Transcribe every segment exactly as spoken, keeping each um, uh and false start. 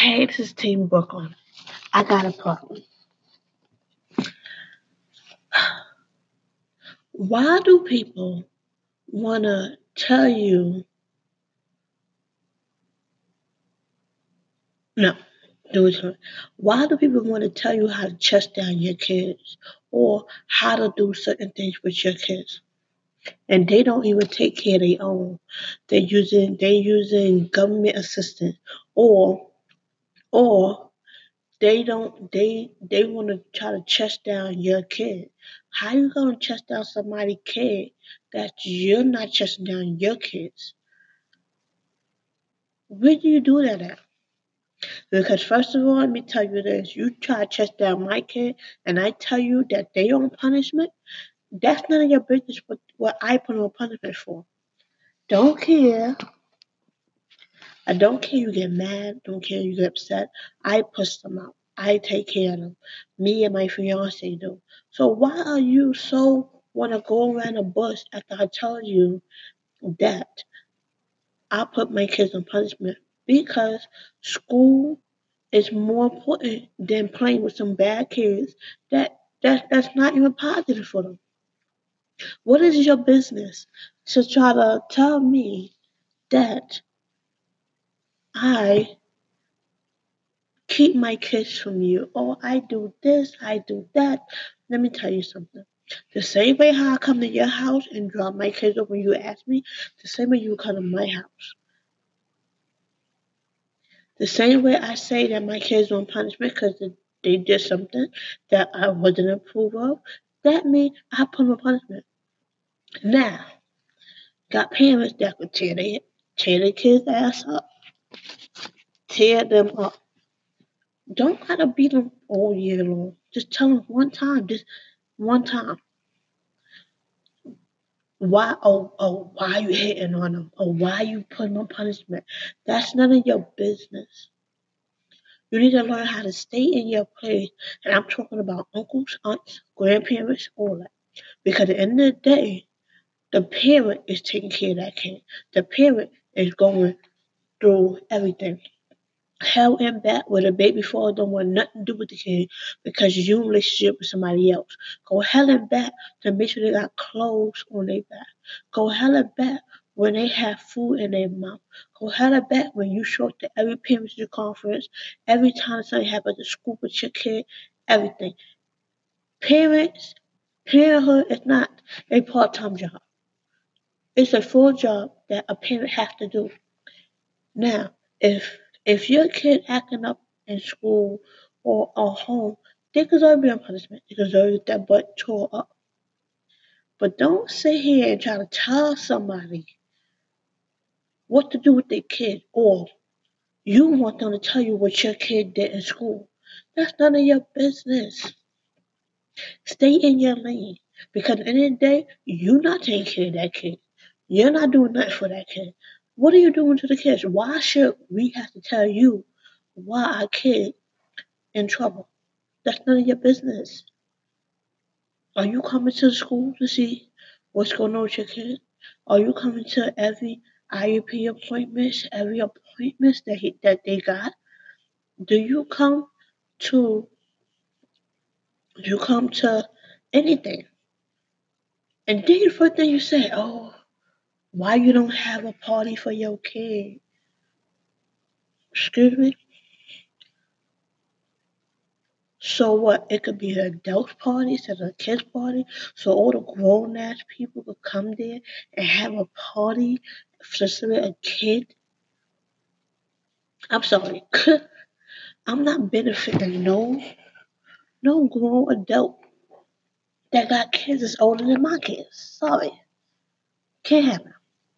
Hey, this is Team Brooklyn. I got a problem. Why do people want to tell you, no, do it correct. Why do people want to tell you how to chest down your kids or how to do certain things with your kids? And they don't even take care of their own. They're using, they're using government assistance or, or they don't, they, they want to try to chest down your kid. How you going to chest down somebody's kid that you're not chesting down your kids? Where do you do that at? Because first of all, let me tell you this: you try to chest down my kid, and I tell you that they on punishment. That's none of your business. What what I put on punishment for? Don't care. I don't care. You get mad. Don't care. You get upset. I push them out. I take care of them. Me and my fiance do. So why are you so want to go around the bush after I tell you that I put my kids on punishment? Because school is more important than playing with some bad kids that that that's not even positive for them. What is your business to try to tell me that I keep my kids from you? Or I do this, I do that. Let me tell you something. The same way how I come to your house and drop my kids off when you ask me, the same way you come to my house. The same way I say that my kids on punishment because they did something that I wasn't approve of, that means I put them on punishment. Now, got parents that could tear their, tear their kids' ass up, tear them up. Don't gotta beat them all year long. Just tell them one time, just one time. Why, oh, oh, why you hitting on them? Or why you putting on punishment? That's none of your business. You need to learn how to stay in your place. And I'm talking about uncles, aunts, grandparents, all that. Because at the end of the day, the parent is taking care of that kid. The parent is going through everything. Hell and back where the baby father don't want nothing to do with the kid because you in a relationship with somebody else. Go hell and back to make sure they got clothes on their back. Go hell and back when they have food in their mouth. Go hell and back when you show up to every parents' conference, every time something happens at school with your kid, everything. Parents, parenthood is not a part-time job. It's a full job that a parent has to do. Now, if if your kid acting up in school or at home, they deserve to be on punishment. They deserve that butt tore up. But don't sit here and try to tell somebody what to do with their kid, or you want them to tell you what your kid did in school. That's none of your business. Stay in your lane. Because at the end of the day, you're not taking care of that kid. You're not doing nothing for that kid. What are you doing to the kids? Why should we have to tell you why our kid in trouble? That's none of your business. Are you coming to the school to see what's going on with your kid? Are you coming to every I E P appointments, every appointments that he, that they got? Do you come to do you come to anything? And then the first thing you say, oh, why you don't have a party for your kid? Excuse me? So what? It could be an adult party instead of a kids party. So all the grown ass people could come there and have a party for a kid. I'm sorry. I'm not benefiting no no grown adult that got kids that's older than my kids. Sorry. Can't happen.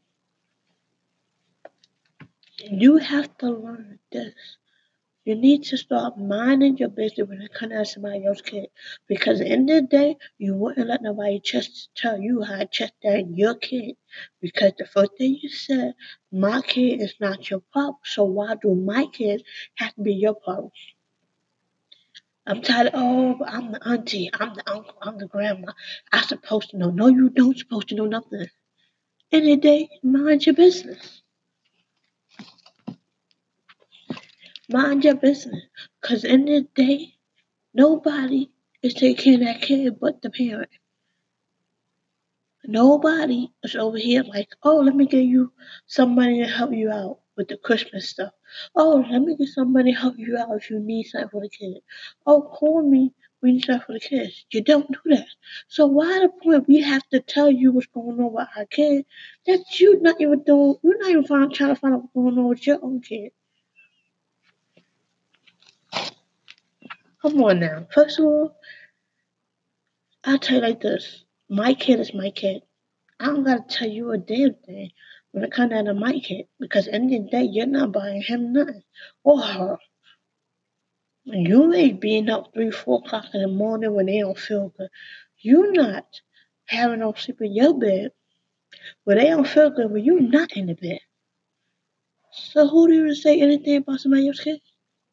You have to learn this. You need to start minding your business when it comes to somebody else's kid. Because at the end of the day, you wouldn't let nobody just tell you how to check down your kid. Because the first thing you said, my kid is not your problem. So why do my kids have to be your problem? I'm tired of, oh, I'm the auntie, I'm the uncle, I'm the grandma. I'm supposed to know. No, you don't supposed to know nothing. End of the day, mind your business. Mind your business. Because in the day, nobody is taking care of that kid but the parent. Nobody is over here like, oh, let me give you some money to help you out with the Christmas stuff. Oh, let me get some money to help you out if you need something for the kids. Oh, call me when you need something for the kids. You don't do that. So why the point we have to tell you what's going on with our kid that you not even doing, you're not even find, trying to find out what's going on with your own kid. Come on now. First of all, I'll tell you like this. My kid is my kid. I don't gotta tell you a damn thing when it comes down to my kid, because at the end of the day, you're not buying him nothing or her. You ain't being up three, four o'clock in the morning when they don't feel good. You not having them sleep in your bed when they don't feel good when you not in the bed. So who do you say anything about somebody else's kid?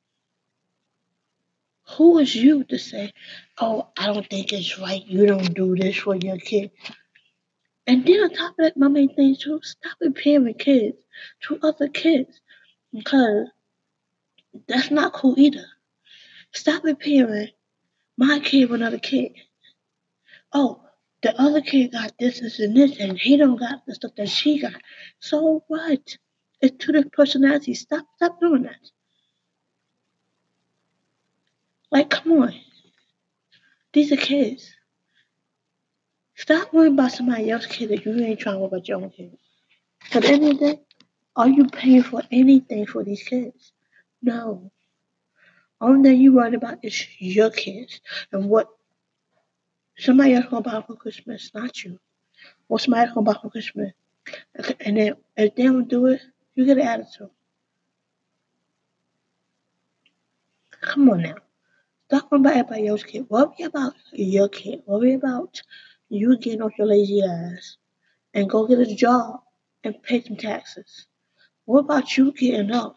Who is you to say, oh, I don't think it's right, you don't do this for your kid? And then on top of that, my main thing too, stop comparing kids to other kids. Because that's not cool either. Stop comparing my kid with another kid. Oh, the other kid got this, this, and this, and he don't got the stuff that she got. So what? It's two different personalities. Stop, stop doing that. Like, come on. These are kids. Stop worrying about somebody else's kid if you ain't trying to worry about your own kid. At the end of the day, are you paying for anything for these kids? No. Only thing you worried about is your kids and what somebody else gonna buy for Christmas, not you. What somebody else gonna buy for Christmas. And then if they don't do it, you get an attitude. Come on now. Stop worrying about everybody else's kid. Worry about your kid. Worry about you getting off your lazy ass and go get a job and pay some taxes. What about you getting up?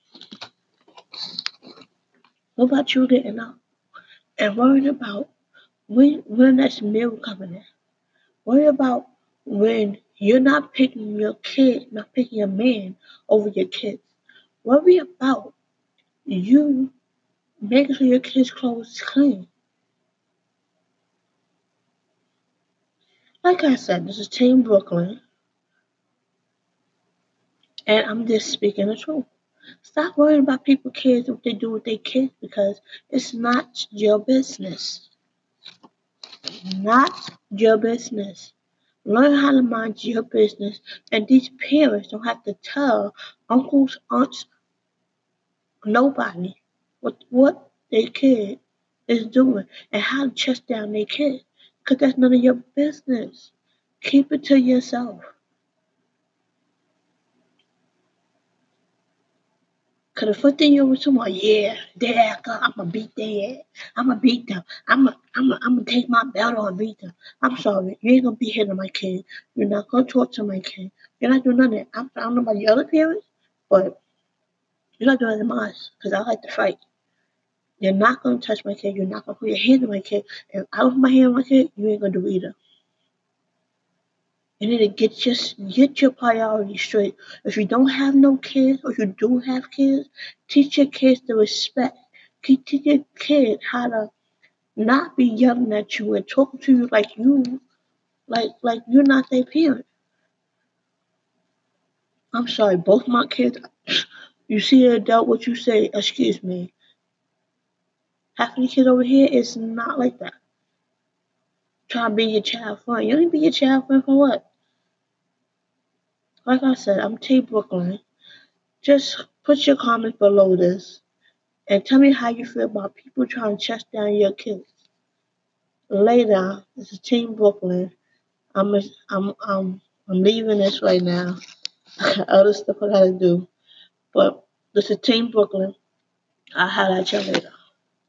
What about you getting up and worrying about when when the next meal coming in? Worry about when you're not picking your kid, not picking your man over your kids. Worry about you making sure your kids' clothes is clean. Like I said, this is Team Brooklyn, and I'm just speaking the truth. Stop worrying about people's kids and what they do with their kids because it's not your business. Not your business. Learn how to mind your business, and these parents don't have to tell uncles, aunts, nobody what what their kid is doing and how to chest down their kid. Because that's none of your business. Keep it to yourself. Cause the first thing you was talking about, yeah, they act up, I'ma beat their ass. I'ma beat them. I'ma I'ma I'ma take my belt on and beat them. I'm sorry, you ain't gonna be hitting my kid. You're not gonna talk to my kid. You're not doing none of that. I'm, I don't know about the other parents, but you're not doing it to mine. Cause I like to fight. You're not gonna touch my kid. You're not gonna put your hand on my kid. If I don't put my hand on my kid, you ain't gonna do either. You need to get your get your priorities straight. If you don't have no kids, or you do have kids, teach your kids to respect. Teach your kid how to not be yelling at you and talking to you like you like like you're not their parent. I'm sorry, both my kids. You see an adult, what you say? Excuse me. Half of the kids over here is not like that. Trying to be your child friend. You ain't be your child friend for what? Like I said, I'm T Brooklyn. Just put your comments below this and tell me how you feel about people trying to chest down your kids. Later, this is Team Brooklyn. I'm I'm I'm I'm leaving this right now. I got other stuff I gotta do, but this is Team Brooklyn. I'll holler at you later.